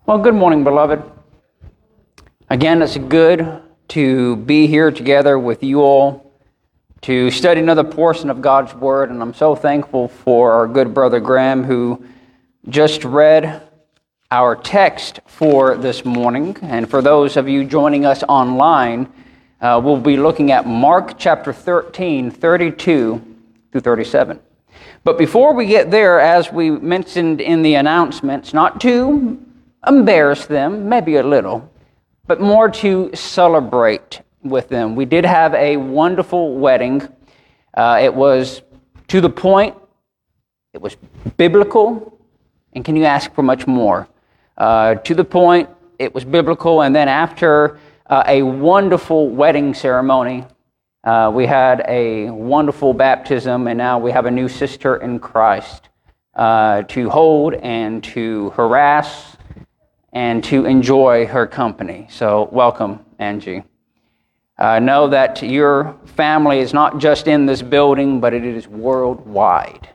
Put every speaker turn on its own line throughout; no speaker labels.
Well, good morning, beloved. Again, it's good to be here together with you all to study another portion of God's Word, and I'm so thankful for our good brother Graham who just read our text for this morning. And for those of you joining us online, we'll be looking at Mark chapter 13, 32 through 37. But before we get there, as we mentioned in the announcements, not to embarrass them, maybe a little, but more to celebrate with them. We did have a wonderful wedding. It was to the point, it was biblical, and can you ask for much more? To the point, it was biblical, and then after a wonderful wedding ceremony, we had a wonderful baptism, and now we have a new sister in Christ to hold and to harass and to enjoy her company. So welcome, Angie. Know that your family is not just in this building, but it is worldwide.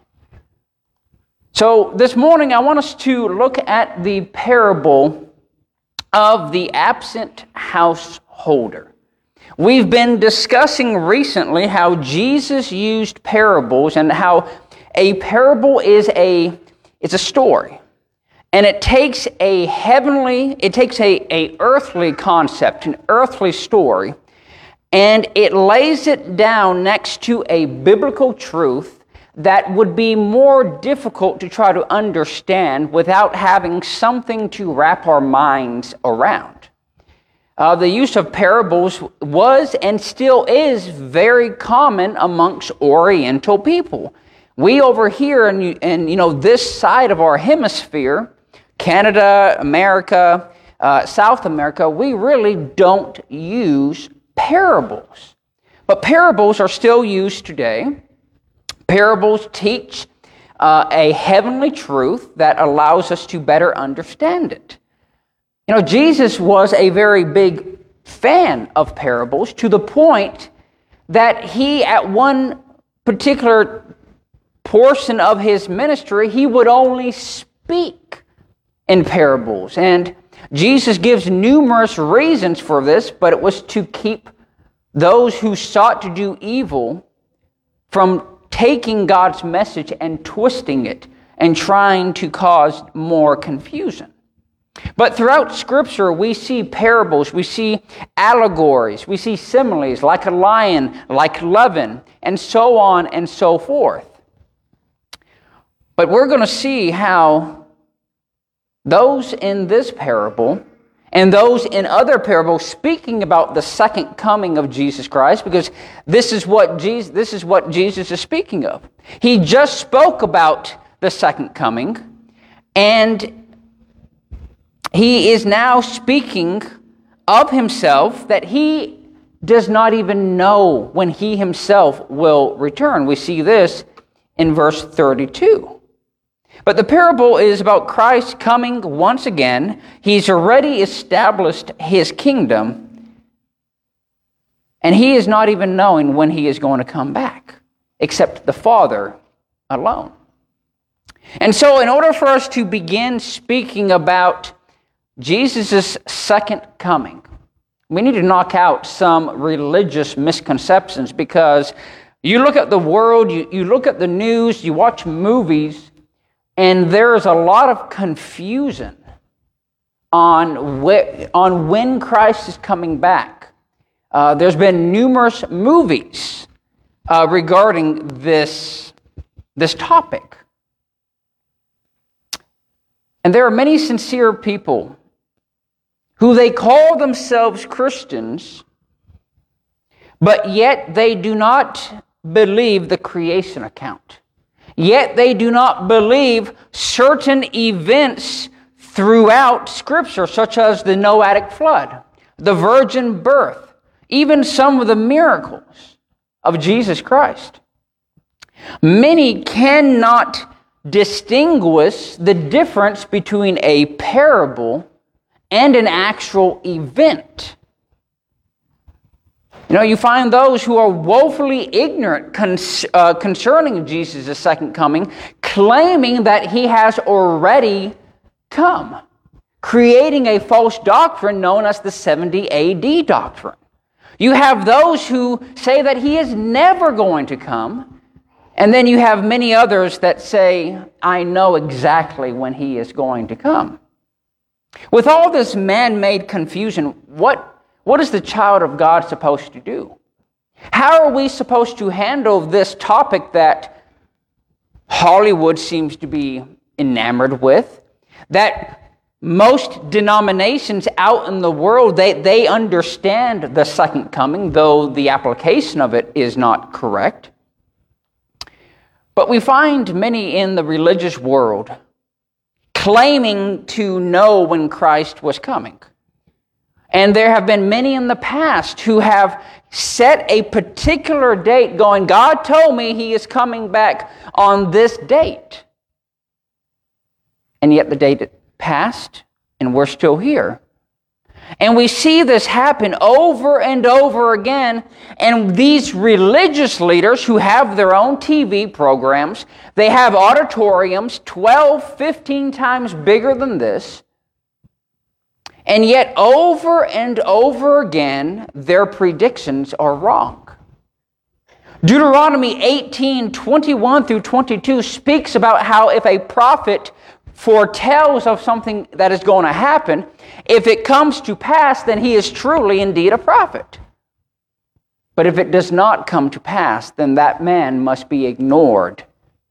So this morning I want us to look at the parable of the absent householder. We've been discussing recently how Jesus used parables and how a parable is a story. And it takes a earthly concept, an earthly story, and it lays it down next to a biblical truth that would be more difficult to try to understand without having something to wrap our minds around. The use of parables was and still is very common amongst Oriental people. We over here in this side of our hemisphere, Canada, America, South America, we really don't use parables. But parables are still used today. Parables teach a heavenly truth that allows us to better understand it. Jesus was a very big fan of parables to the point that he, at one particular portion of his ministry, he would only speak in parables. And Jesus gives numerous reasons for this, but it was to keep those who sought to do evil from taking God's message and twisting it and trying to cause more confusion. But throughout Scripture, we see parables, we see allegories, we see similes like a lion, like leaven, and so on and so forth. But we're going to see how those in this parable and those in other parables speaking about the second coming of Jesus Christ, because this is what Jesus is speaking of. He just spoke about the second coming, and he is now speaking of himself that he does not even know when he himself will return. We see this in verse 32. But the parable is about Christ coming once again. He's already established his kingdom, and he is not even knowing when he is going to come back, except the Father alone. And so in order for us to begin speaking about Jesus' second coming, we need to knock out some religious misconceptions, because you look at the world, you look at the news, you watch movies, and there's a lot of confusion on when Christ is coming back. There's been numerous movies regarding this topic. And there are many sincere people who they call themselves Christians, but yet they do not believe the creation account. Yet they do not believe certain events throughout Scripture, such as the Noahic flood, the virgin birth, even some of the miracles of Jesus Christ. Many cannot distinguish the difference between a parable and an actual event. You find those who are woefully ignorant concerning Jesus' second coming, claiming that he has already come, creating a false doctrine known as the 70 AD doctrine. You have those who say that he is never going to come, and then you have many others that say, I know exactly when he is going to come. With all this man-made confusion, what is the child of God supposed to do? How are we supposed to handle this topic that Hollywood seems to be enamored with, that most denominations out in the world, they understand the second coming, though the application of it is not correct. But we find many in the religious world claiming to know when Christ was coming. And there have been many in the past who have set a particular date going, God told me he is coming back on this date. And yet the date passed, and we're still here. And we see this happen over and over again, and these religious leaders who have their own TV programs, they have auditoriums 12, 15 times bigger than this, and yet over and over again, their predictions are wrong. Deuteronomy 18, 21 through 22 speaks about how if a prophet foretells of something that is going to happen, if it comes to pass, then he is truly indeed a prophet. But if it does not come to pass, then that man must be ignored.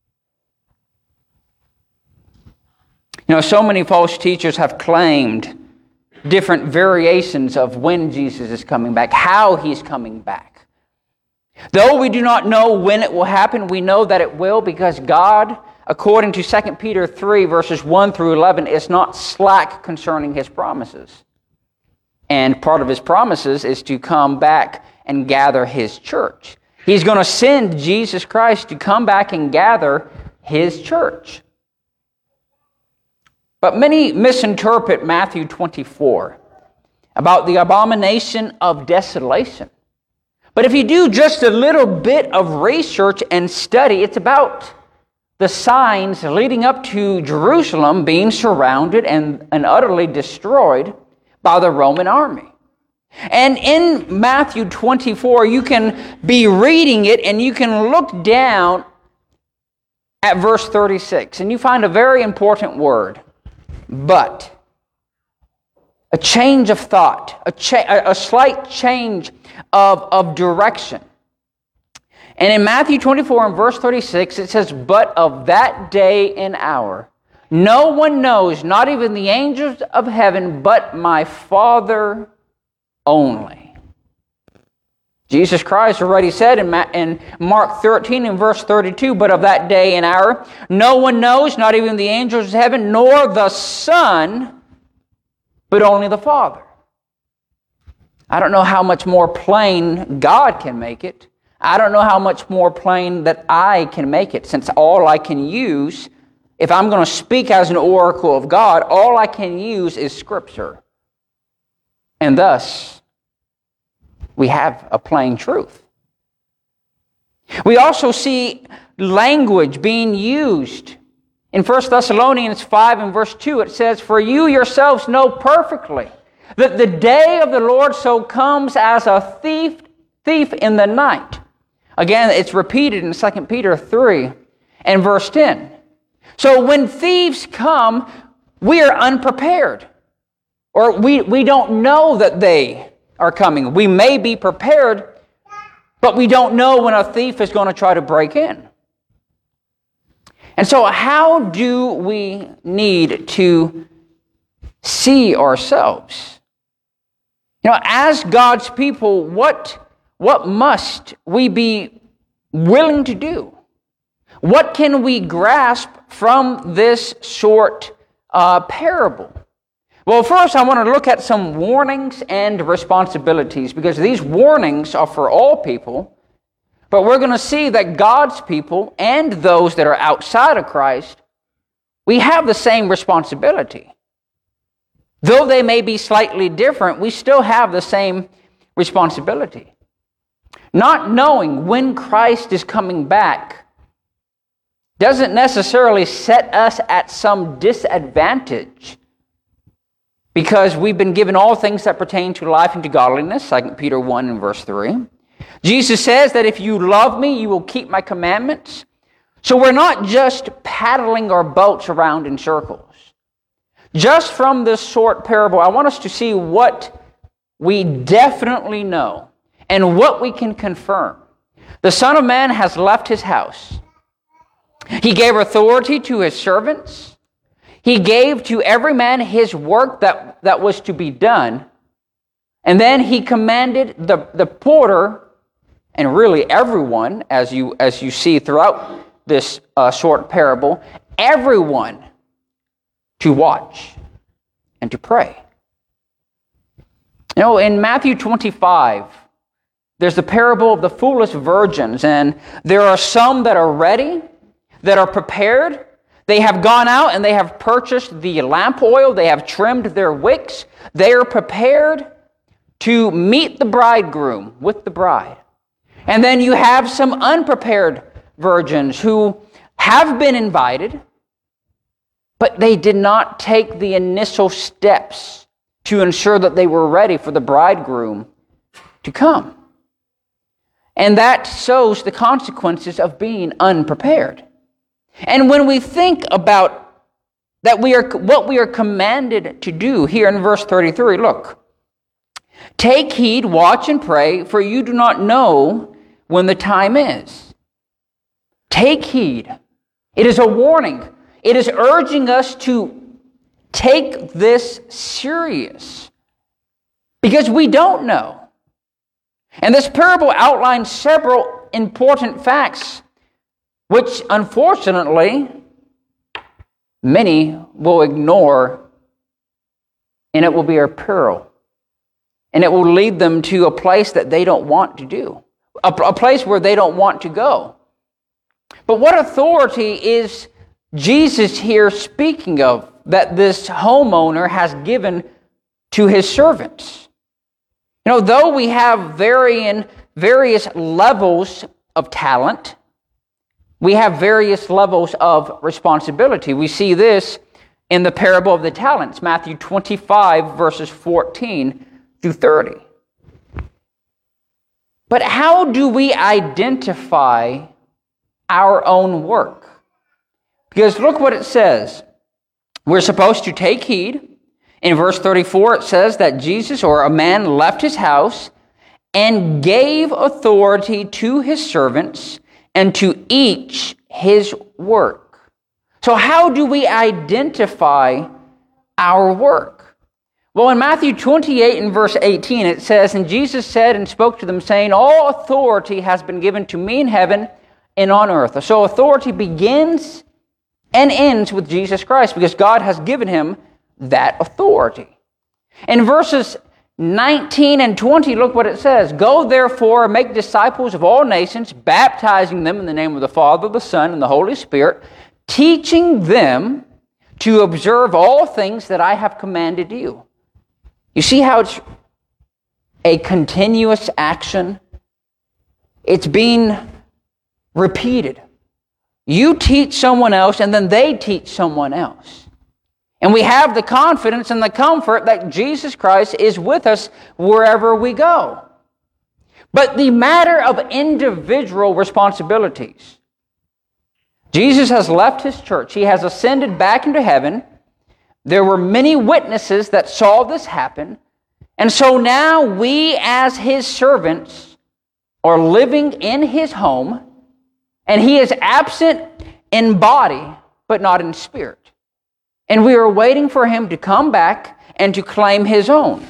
You know, so many false teachers have claimed different variations of when Jesus is coming back, how he's coming back. Though we do not know when it will happen, we know that it will, because God, according to 2 Peter 3, verses 1 through 11, is not slack concerning his promises. And part of his promises is to come back and gather his church. He's going to send Jesus Christ to come back and gather his church. But many misinterpret Matthew 24 about the abomination of desolation. But if you do just a little bit of research and study, it's about the signs leading up to Jerusalem being surrounded and utterly destroyed by the Roman army. And in Matthew 24, you can be reading it and you can look down at verse 36, and you find a very important word, but. A change of thought, a slight change of direction. And in Matthew 24 and verse 36, it says, but of that day and hour, no one knows, not even the angels of heaven, but my Father only. Jesus Christ already said in Mark 13 and verse 32, but of that day and hour, no one knows, not even the angels of heaven, nor the Son, but only the Father. I don't know how much more plain God can make it. I don't know how much more plain that I can make it, since all I can use, if I'm going to speak as an oracle of God, all I can use is Scripture. And thus, we have a plain truth. We also see language being used. In 1 Thessalonians 5 and verse 2, it says, for you yourselves know perfectly that the day of the Lord so comes as a thief in the night. Again, it's repeated in 2 Peter 3 and verse 10. So when thieves come, we are unprepared. Or we don't know that they are coming. We may be prepared, but we don't know when a thief is going to try to break in. And so how do we need to see ourselves? You know, as God's people, what must we be willing to do? What can we grasp from this short parable? Well, first I want to look at some warnings and responsibilities, because these warnings are for all people. But we're going to see that God's people and those that are outside of Christ, we have the same responsibility. Though they may be slightly different, we still have the same responsibility. Not knowing when Christ is coming back doesn't necessarily set us at some disadvantage. because we've been given all things that pertain to life and to godliness, 2 Peter 1 and verse 3. Jesus says that if you love me, you will keep my commandments. So we're not just paddling our boats around in circles. Just from this short parable, I want us to see what we definitely know and what we can confirm. The Son of Man has left his house. He gave authority to his servants. He gave to every man his work that was to be done. And then he commanded the porter, and really everyone, as you see throughout this short parable, everyone to watch and to pray. You know, in Matthew 25, there's the parable of the foolish virgins, and there are some that are ready, that are prepared. They have gone out and they have purchased the lamp oil. They have trimmed their wicks. They are prepared to meet the bridegroom with the bride. And then you have some unprepared virgins who have been invited, but they did not take the initial steps to ensure that they were ready for the bridegroom to come. And that shows the consequences of being unprepared. And when we think about that what we are commanded to do here in verse 33, look, take heed, watch and pray, for you do not know when the time is. Take heed. It is a warning. It is urging us to take this serious because we don't know. And this parable outlines several important facts which, unfortunately, many will ignore, and it will be a peril. And it will lead them to a place that they don't want to do, a place where they don't want to go. But what authority is Jesus here speaking of that this homeowner has given to his servants? You know, though we have various levels of talent, we have various levels of responsibility. We see this in the parable of the talents, Matthew 25, verses 14 through 30. But how do we identify our own work? Because look what it says. We're supposed to take heed. In verse 34, it says that Jesus, or a man, left his house and gave authority to his servants and to each his work. So how do we identify our work? Well, in Matthew 28 and verse 18, it says, and Jesus said and spoke to them, saying, all authority has been given to me in heaven and on earth. So authority begins and ends with Jesus Christ because God has given him that authority. In verses 19 and 20, look what it says. Go therefore and make disciples of all nations, baptizing them in the name of the Father, the Son, and the Holy Spirit, teaching them to observe all things that I have commanded you. You see how it's a continuous action? It's being repeated. You teach someone else, and then they teach someone else. And we have the confidence and the comfort that Jesus Christ is with us wherever we go. But the matter of individual responsibilities. Jesus has left his church. He has ascended back into heaven. There were many witnesses that saw this happen. And so now we as his servants are living in his home, and he is absent in body, but not in spirit. And we are waiting for him to come back and to claim his own.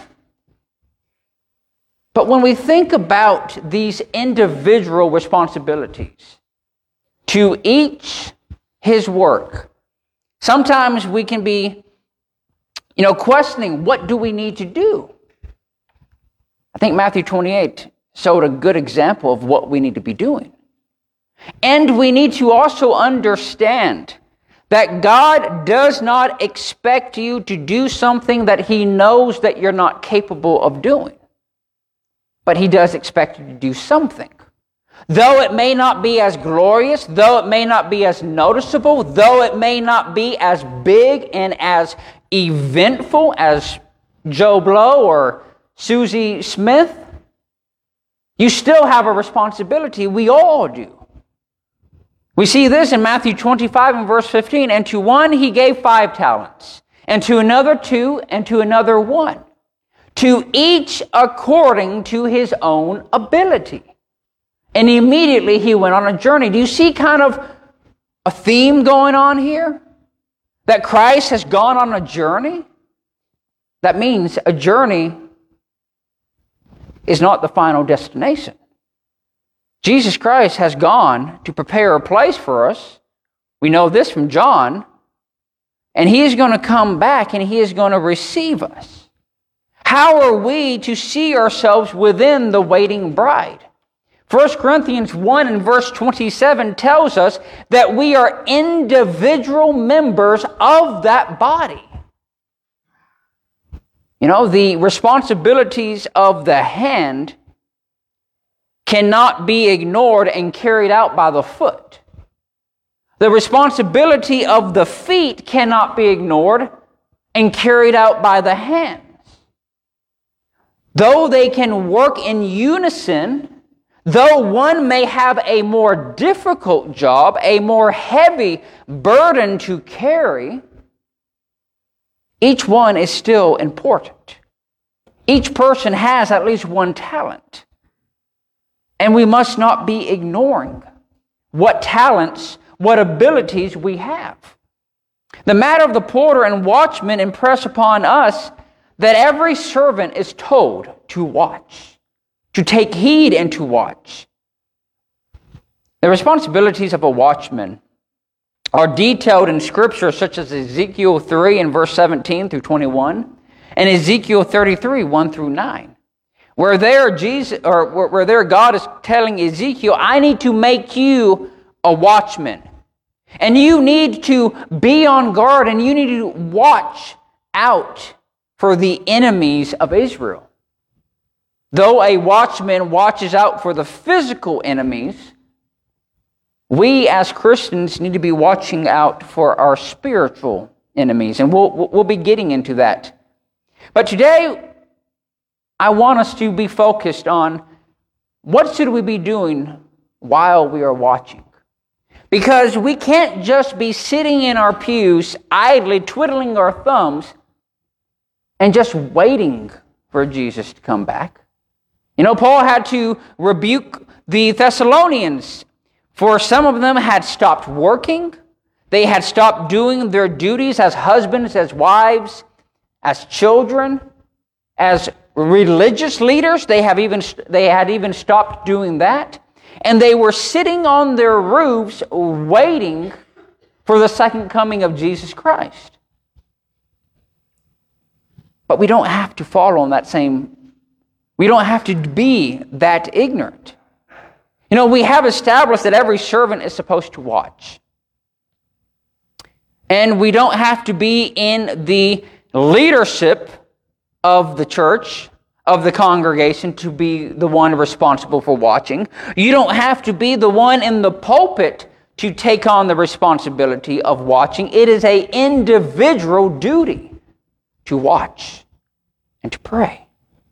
But when we think about these individual responsibilities, to each his work, sometimes we can be, questioning, what do we need to do? I think Matthew 28 showed a good example of what we need to be doing. And we need to also understand that God does not expect you to do something that he knows that you're not capable of doing. But he does expect you to do something. Though it may not be as glorious, though it may not be as noticeable, though it may not be as big and as eventful as Joe Blow or Susie Smith. You still have a responsibility. We all do. We see this in Matthew 25 and verse 15. And to one he gave 5 talents, and to another 2, and to another 1. To each according to his own ability. And immediately he went on a journey. Do you see kind of a theme going on here? That Christ has gone on a journey? That means a journey is not the final destination. Jesus Christ has gone to prepare a place for us. We know this from John. And he is going to come back and he is going to receive us. How are we to see ourselves within the waiting bride? 1 Corinthians 1 and verse 27 tells us that we are individual members of that body. You know, the responsibilities of the hand cannot be ignored and carried out by the foot. The responsibility of the feet cannot be ignored and carried out by the hands. Though they can work in unison, though one may have a more difficult job, a more heavy burden to carry, each one is still important. Each person has at least one talent. And we must not be ignoring what talents, what abilities we have. The matter of the porter and watchman impress upon us that every servant is told to watch, to take heed and to watch. The responsibilities of a watchman are detailed in Scripture, such as Ezekiel 3 and verse 17 through 21, and Ezekiel 33, 1 through 9. Where there God is telling Ezekiel, I need to make you a watchman. And you need to be on guard and you need to watch out for the enemies of Israel. Though a watchman watches out for the physical enemies, we as Christians need to be watching out for our spiritual enemies. And we'll be getting into that. But today, I want us to be focused on what should we be doing while we are watching. Because we can't just be sitting in our pews, idly twiddling our thumbs, and just waiting for Jesus to come back. You know, Paul had to rebuke the Thessalonians, for some of them had stopped working. They had stopped doing their duties as husbands, as wives, as children, as religious leaders. They had even stopped doing that. And they were sitting on their roofs waiting for the second coming of Jesus Christ. But we don't have to follow on that same, we don't have to be that ignorant. You know, we have established that every servant is supposed to watch. And we don't have to be in the leadership of the church, of the congregation, to be the one responsible for watching. You don't have to be the one in the pulpit to take on the responsibility of watching. It is an individual duty to watch and to pray.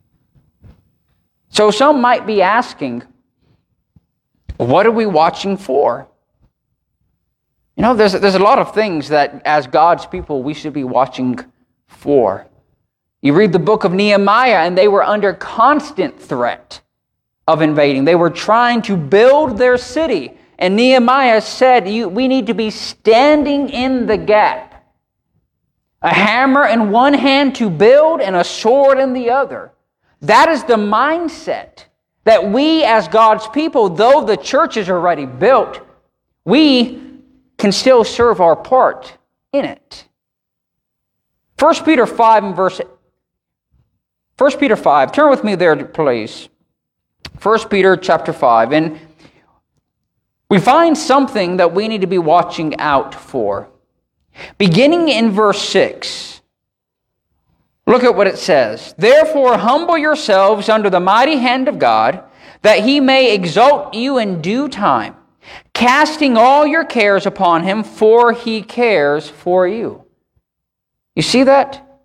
So some might be asking, what are we watching for? You know, there's a lot of things that as God's people we should be watching for. You read the book of Nehemiah, and they were under constant threat of invading. They were trying to build their city. And Nehemiah said, we need to be standing in the gap. A hammer in one hand to build and a sword in the other. That is the mindset that we as God's people, though the church is already built, we can still serve our part in it. 1 Peter 5 and verse 1 Peter 5, turn with me there, please. 1 Peter chapter 5, and we find something that we need to be watching out for. Beginning in verse 6, look at what it says. Therefore, humble yourselves under the mighty hand of God, that he may exalt you in due time, casting all your cares upon him, for he cares for you. You see that? You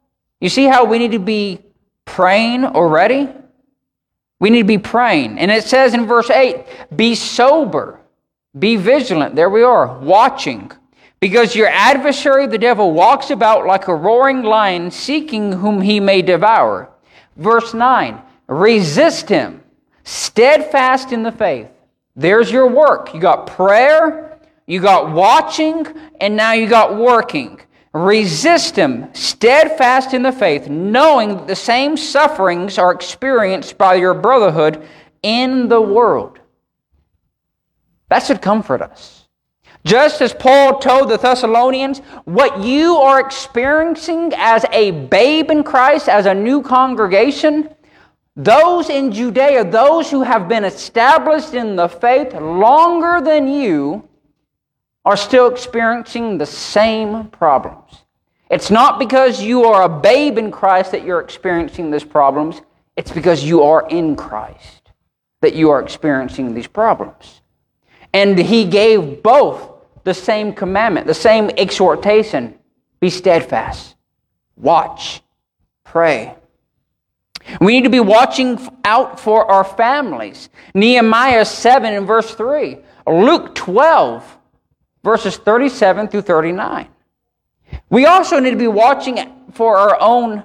You see how we need to be praying already? We need to be praying. And it says in verse 8, be sober, be vigilant. There we are, watching. Because your adversary, the devil, walks about like a roaring lion, seeking whom he may devour. Verse 9, resist him, steadfast in the faith. There's your work. You got prayer, you got watching, and now you got working. Resist him, steadfast in the faith, knowing that the same sufferings are experienced by your brotherhood in the world. That should comfort us. Just as Paul told the Thessalonians, what you are experiencing as a babe in Christ, as a new congregation, those in Judea, those who have been established in the faith longer than you, are still experiencing the same problems. It's not because you are a babe in Christ that you're experiencing these problems. It's because you are in Christ that you are experiencing these problems. And he gave both the same commandment, the same exhortation. Be steadfast. Watch. Pray. We need to be watching out for our families. Nehemiah 7 and verse 3. Luke 12 verses 37 through 39. We also need to be watching our own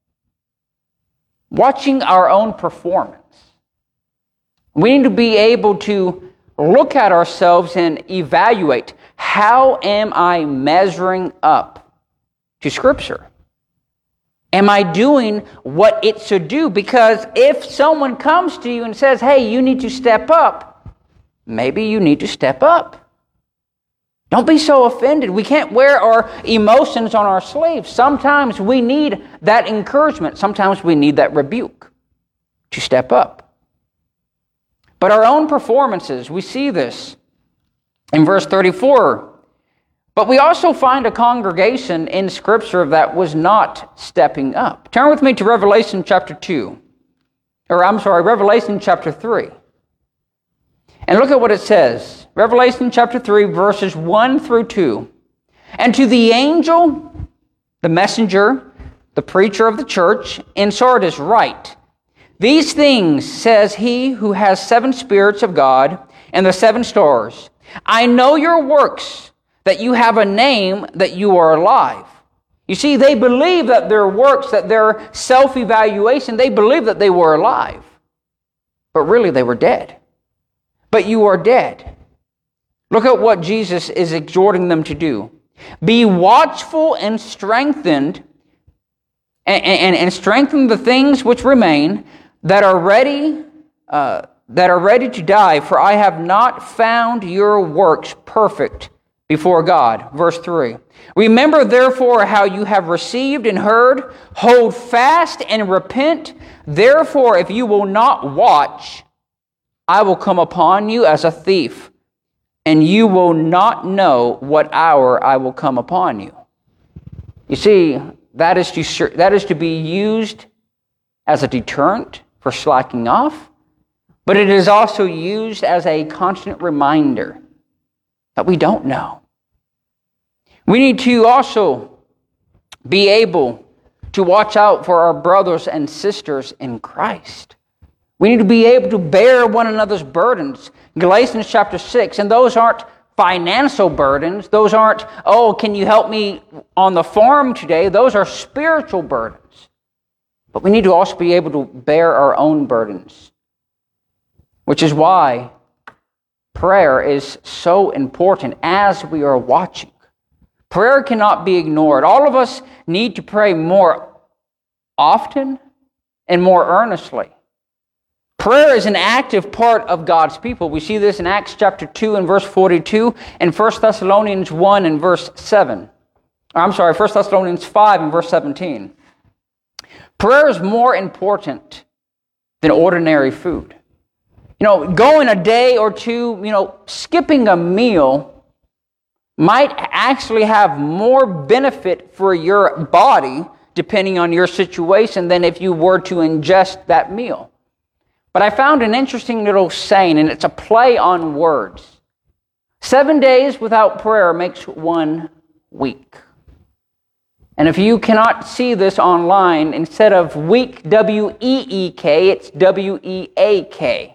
performance. We need to be able to look at ourselves and evaluate, how am I measuring up to Scripture? Am I doing what it should do? Because if someone comes to you and says, hey, you need to step up, maybe you need to step up. Don't be so offended. We can't wear our emotions on our sleeves. Sometimes we need that encouragement. Sometimes we need that rebuke to step up. But our own performances, we see this in verse 34. But we also find a congregation in Scripture that was not stepping up. Turn with me to Revelation chapter 3. And look at what it says. Revelation chapter 3, verses 1 through 2. And to the angel, the messenger, the preacher of the church in Sardis write, these things says he who has 7 spirits of God and the 7 stars. I know your works, that you have a name, that you are alive. You see, they believe that their works, that their self-evaluation, they believe that they were alive. But really they were dead. But you are dead. Look at what Jesus is exhorting them to do. Be watchful and strengthened, and strengthen the things which remain that are ready to die, for I have not found your works perfect before God. Verse 3. Remember therefore how you have received and heard, hold fast and repent. Therefore, if you will not watch, I will come upon you as a thief, and you will not know what hour I will come upon you. You see, that is to be used as a deterrent for slacking off, but it is also used as a constant reminder that we don't know. We need to also be able to watch out for our brothers and sisters in Christ. We need to be able to bear one another's burdens. Galatians chapter 6, and those aren't financial burdens. Those aren't, oh, can you help me on the farm today? Those are spiritual burdens. But we need to also be able to bear our own burdens, which is why prayer is so important as we are watching. Prayer cannot be ignored. All of us need to pray more often and more earnestly. Prayer is an active part of God's people. We see this in Acts chapter 2 and verse 42 and 1 Thessalonians 1 and verse 7. 1 Thessalonians 5 and verse 17. Prayer is more important than ordinary food. Going a day or two, skipping a meal might actually have more benefit for your body, depending on your situation, than if you were to ingest that meal. But I found an interesting little saying, and it's a play on words. 7 days without prayer makes 1 week. And if you cannot see this online, instead of weak, W-E-E-K, it's W-E-A-K.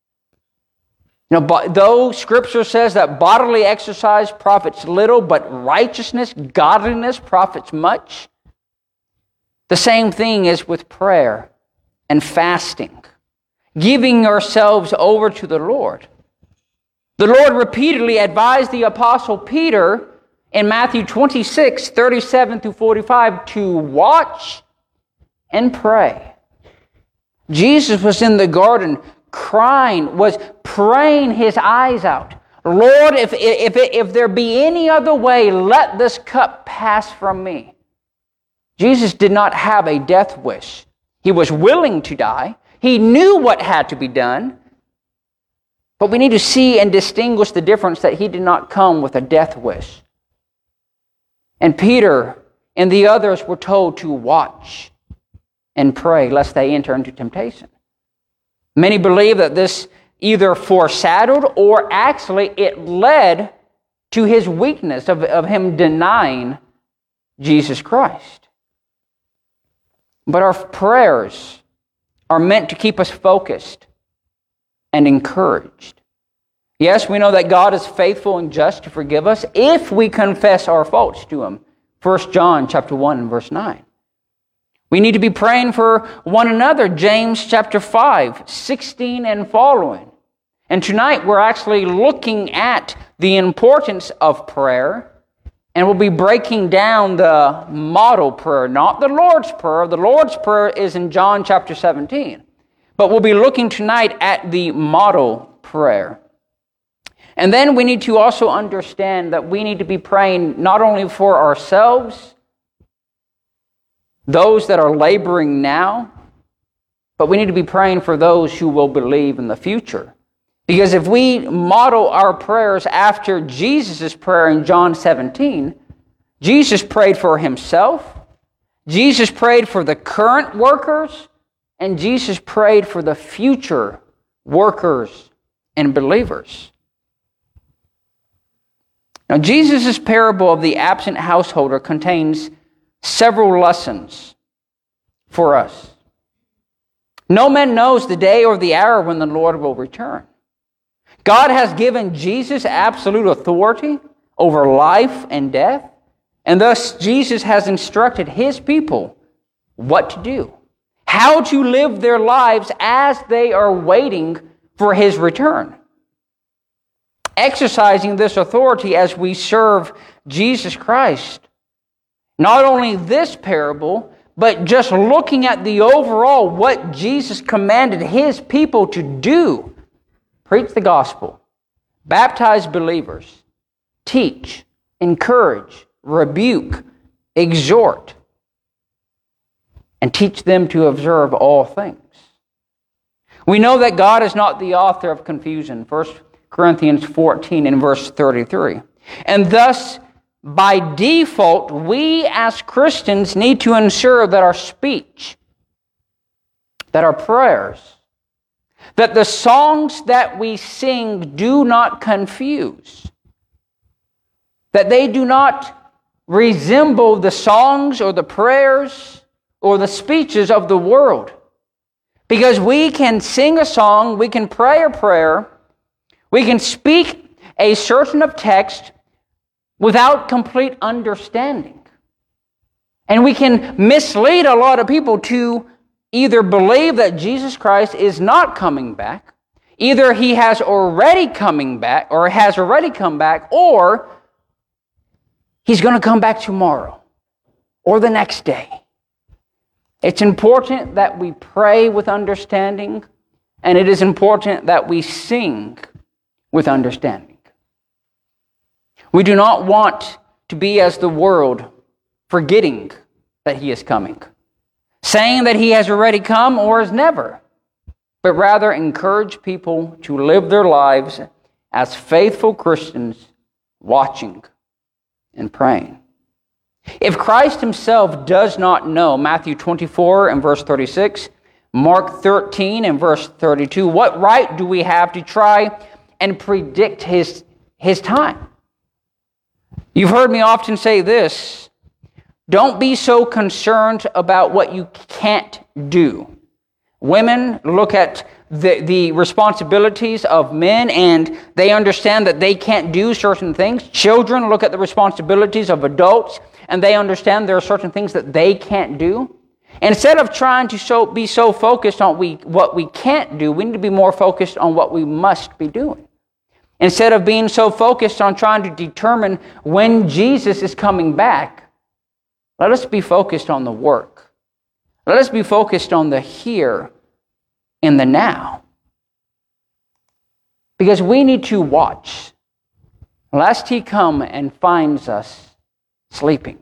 Though Scripture says that bodily exercise profits little, but righteousness, godliness profits much, the same thing is with prayer and fasting, giving ourselves over to the Lord. The Lord repeatedly advised the Apostle Peter in Matthew 26, 37 through 45, to watch and pray. Jesus was in the garden crying, was praying his eyes out. Lord, if there be any other way, let this cup pass from me. Jesus did not have a death wish. He was willing to die. He knew what had to be done. But we need to see and distinguish the difference that he did not come with a death wish. And Peter and the others were told to watch and pray lest they enter into temptation. Many believe that this either foreshadowed or actually it led to his weakness of him denying Jesus Christ. But our prayers are meant to keep us focused and encouraged. Yes, we know that God is faithful and just to forgive us if we confess our faults to Him. 1 John chapter 1 and verse 9. We need to be praying for one another. James chapter 5, 16 and following. And tonight we're actually looking at the importance of prayer, and we'll be breaking down the model prayer, not the Lord's Prayer. The Lord's Prayer is in John chapter 17. But we'll be looking tonight at the model prayer. And then we need to also understand that we need to be praying not only for ourselves, those that are laboring now, but we need to be praying for those who will believe in the future. Because if we model our prayers after Jesus' prayer in John 17, Jesus prayed for himself, Jesus prayed for the current workers, and Jesus prayed for the future workers and believers. Now, Jesus' parable of the absent householder contains several lessons for us. No man knows the day or the hour when the Lord will return. God has given Jesus absolute authority over life and death, and thus Jesus has instructed his people what to do, how to live their lives as they are waiting for his return. Exercising this authority as we serve Jesus Christ. Not only this parable, but just looking at the overall what Jesus commanded his people to do. Preach the gospel, baptize believers, teach, encourage, rebuke, exhort, and teach them to observe all things. We know that God is not the author of confusion. 1 Corinthians 14 and verse 33. And thus, by default, we as Christians need to ensure that our speech, that our prayers, that the songs that we sing do not confuse, that they do not resemble the songs or the prayers or the speeches of the world. Because we can sing a song, we can pray a prayer, we can speak a certain of text without complete understanding. And we can mislead a lot of people to either believe that Jesus Christ is not coming back, either he has already coming back, or has already come back, or he's going to come back tomorrow or the next day. It's important that we pray with understanding, and it is important that we sing with understanding. We do not want to be as the world, forgetting that he is coming, saying that he has already come or is never, but rather encourage people to live their lives as faithful Christians, watching and praying. If Christ himself does not know Matthew 24 and verse 36, Mark 13 and verse 32, what right do we have to try and predict his time? You've heard me often say this: Don't be so concerned about what you can't do. Women look at the responsibilities of men and they understand that they can't do certain things. Children look at the responsibilities of adults and they understand there are certain things that they can't do. Instead of trying to be so focused on what we can't do, we need to be more focused on what we must be doing. Instead of being so focused on trying to determine when Jesus is coming back, let us be focused on the work. Let us be focused on the here and the now. Because we need to watch, lest He come and finds us sleeping.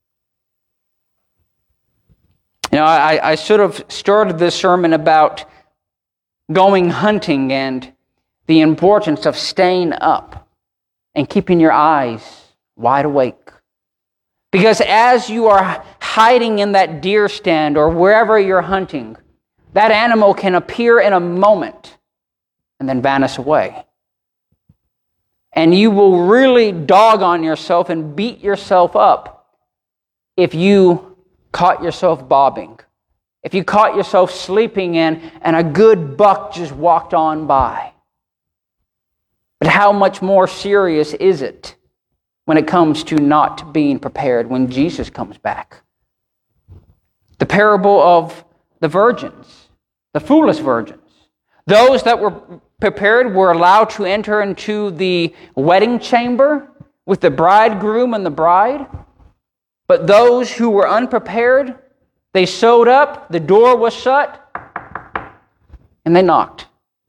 You know, I sort of started this sermon about going hunting and the importance of staying up and keeping your eyes wide awake. Because as you are hiding in that deer stand or wherever you're hunting, that animal can appear in a moment and then vanish away. And you will really dog on yourself and beat yourself up if you caught yourself bobbing, if you caught yourself sleeping and a good buck just walked on by. But how much more serious is it when it comes to not being prepared when Jesus comes back? The parable of the virgins, the foolish virgins. Those that were prepared were allowed to enter into the wedding chamber with the bridegroom and the bride. But those who were unprepared, they showed up, the door was shut, and they knocked.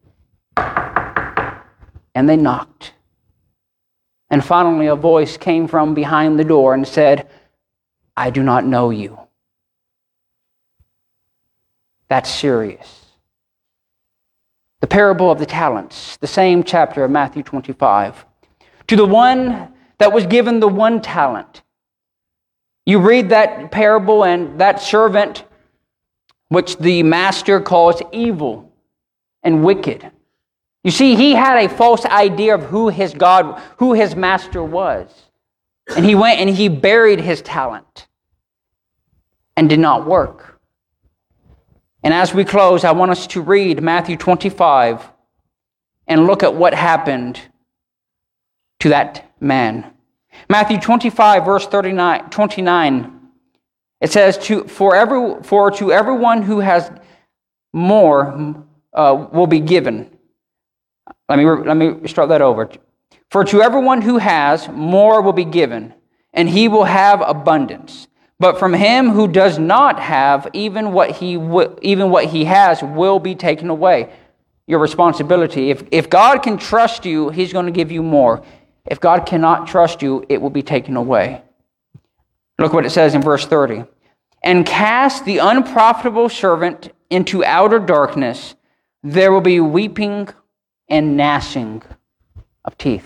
And they knocked. And finally a voice came from behind the door and said, "I do not know you." That's serious. The parable of the talents, the same chapter of Matthew 25. To the one that was given the one talent. You read that parable and that servant, which the master calls evil and wicked. You see, he had a false idea of who his master was. And he went and he buried his talent and did not work. And as we close, I want us to read Matthew 25 and look at what happened to that man. Matthew 25, verse 29, it says, For to everyone who has more will be given. Let me start that over. For to everyone who has, more will be given, and he will have abundance. But from him who does not have, even what he has will be taken away. Your responsibility. If God can trust you, He's going to give you more. If God cannot trust you, it will be taken away. Look what it says in verse 30. And cast the unprofitable servant into outer darkness. There will be weeping and gnashing of teeth.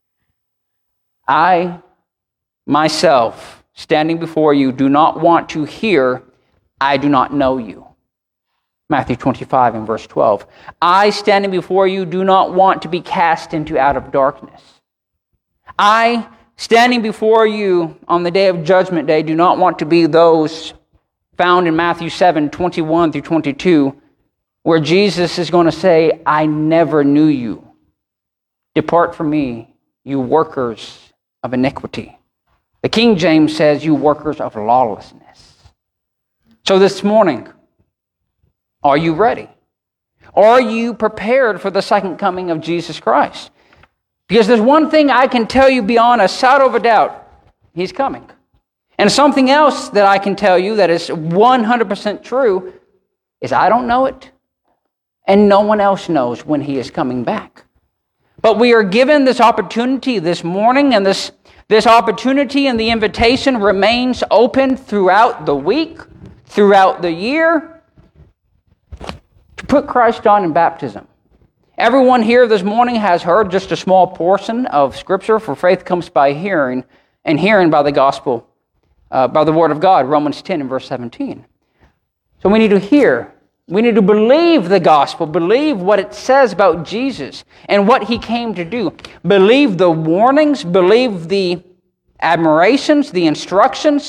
I, myself, standing before you, do not want to hear, I do not know you. Matthew 25 and verse 12. I, standing before you, do not want to be cast into outer darkness. I, standing before you on the day of judgment day, do not want to be those found in Matthew 7, 21 through 22, where Jesus is going to say, I never knew you. Depart from me, you workers of iniquity. The King James says, you workers of lawlessness. So this morning, are you ready? Are you prepared for the second coming of Jesus Christ? Because there's one thing I can tell you beyond a shadow of a doubt. He's coming. And something else that I can tell you that is 100% true is I don't know it. And no one else knows when He is coming back. But we are given this opportunity this morning, and this opportunity and the invitation remains open throughout the week, throughout the year, to put Christ on in baptism. Everyone here this morning has heard just a small portion of Scripture, for faith comes by hearing, and hearing by the gospel, by the Word of God, Romans 10 and verse 17. So we need to hear. We need to believe the gospel, believe what it says about Jesus and what He came to do. Believe the warnings, believe the admirations, the instructions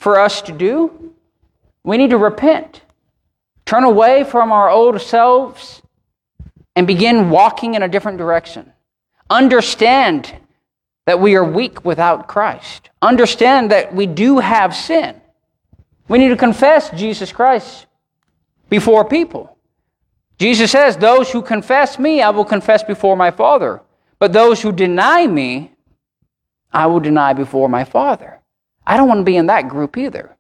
for us to do? We need to repent, turn away from our old selves, and begin walking in a different direction. Understand that we are weak without Christ. Understand that we do have sin. We need to confess Jesus Christ before people. Jesus says, those who confess me, I will confess before my Father. But those who deny me, I will deny before my Father. I don't want to be in that group either.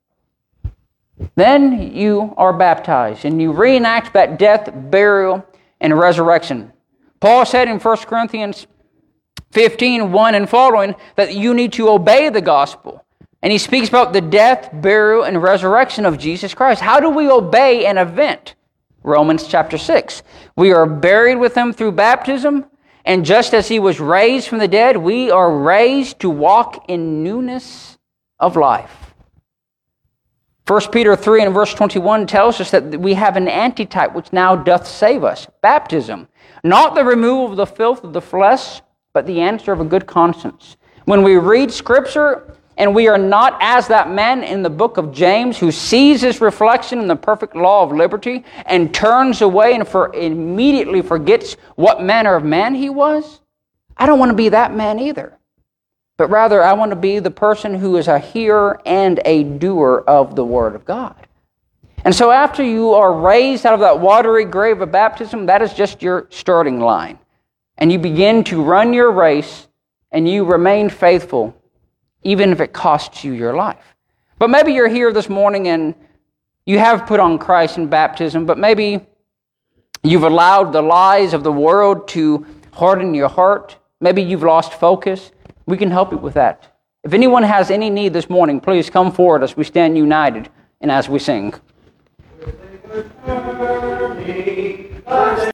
Then you are baptized and you reenact that death, burial, and resurrection. Paul said in 1 Corinthians 15:1 and following that you need to obey the gospel. And he speaks about the death, burial, and resurrection of Jesus Christ. How do we obey an event? Romans chapter 6. We are buried with him through baptism, and just as he was raised from the dead, we are raised to walk in newness of life. 1 Peter 3 and verse 21 tells us that we have an antitype which now doth save us. Baptism. Not the removal of the filth of the flesh, but the answer of a good conscience. When we read Scripture, and we are not as that man in the book of James who sees his reflection in the perfect law of liberty and turns away and immediately forgets what manner of man he was. I don't want to be that man either. But rather, I want to be the person who is a hearer and a doer of the Word of God. And so after you are raised out of that watery grave of baptism, that is just your starting line. And you begin to run your race and you remain faithful, even if it costs you your life. But maybe you're here this morning and you have put on Christ in baptism, but maybe you've allowed the lies of the world to harden your heart. Maybe you've lost focus. We can help you with that. If anyone has any need this morning, please come forward as we stand united and as we sing.